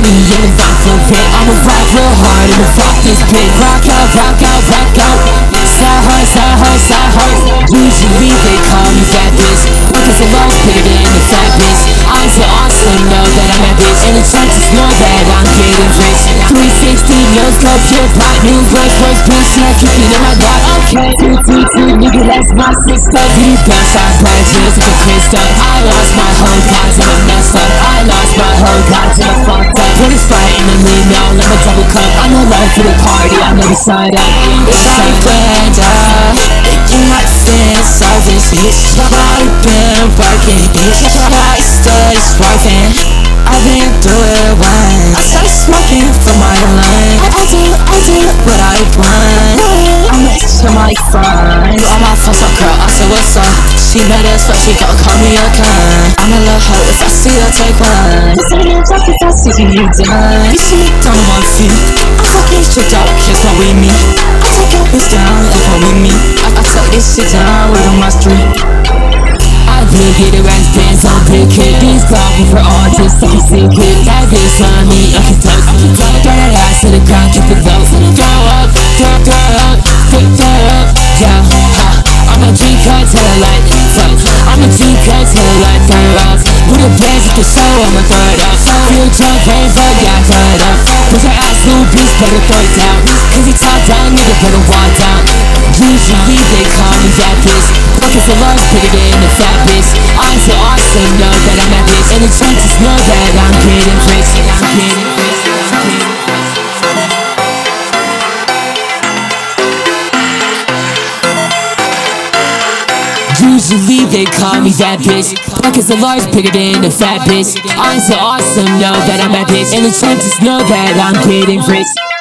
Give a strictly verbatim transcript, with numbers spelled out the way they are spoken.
money in the vibe so fit. I'ma ride real hard and fuck this bitch. Rock out, rock out, rock out. Side hard, side hard, side hard. Usually they call me fat bitch, because the love bigger than the fat bitch. I'm so awesome, know that I'm that bitch. And the chances know that I'm getting rich. three sixty, no scope, pure pop. New Rolls Royce, bitch, not kicking in my block. Okay, two, two, two, nigga, that's my sister. Deep down, side branches with a crystal. I lost my whole cards and I messed up. I lost my whole cards and I fucked up. Put a Sprite in the lean now, let me double cup. I'm no love for the party, I never signed up. It's like friends, uh, you might feel selfish. It's like been working, it's like studies working. I've been through it once. I started smoking for my line. I, I do, I do what I want. I'm next to my friends. All my friends are girl, I said what's up. She mad as fuck, she gon' call me a cunt. I'ma love her if I see her take one. This ain't no talk if I see you done. You see me down on my feet. I'm fucking shit out, kiss my with me. I take your bitch down, if I'm with me. I, I tuck this shit down right on my street. I did get around dance on big kid. These clowns for artists, I can see kid. That bitch on me, I can toast. Throw that ass to the ground, keep it low. Throw up, throw, throw up, throw, throw up. Yeah, ha. I'm a G-cut till I light fuck. I'm a G-cut till I light throw up. With a bands at the show, I'ma throw it up. Feel drunk, pain fuck, yeah, I throw it up. Put your ass little bitch, better throw it down. Cause he top down, nigga, better walk down. Usually they call me that bitch, because the love's bigger than the fat bitch. I'm so awesome, know that I'm that bitch. And the chances know that I'm getting rich. I'm getting rich, I'm getting rich. Usually they call me that bitch, because the large bigger than the fat bitch. I'm so awesome, know that I'm that bitch. And the chances know that I'm getting rich.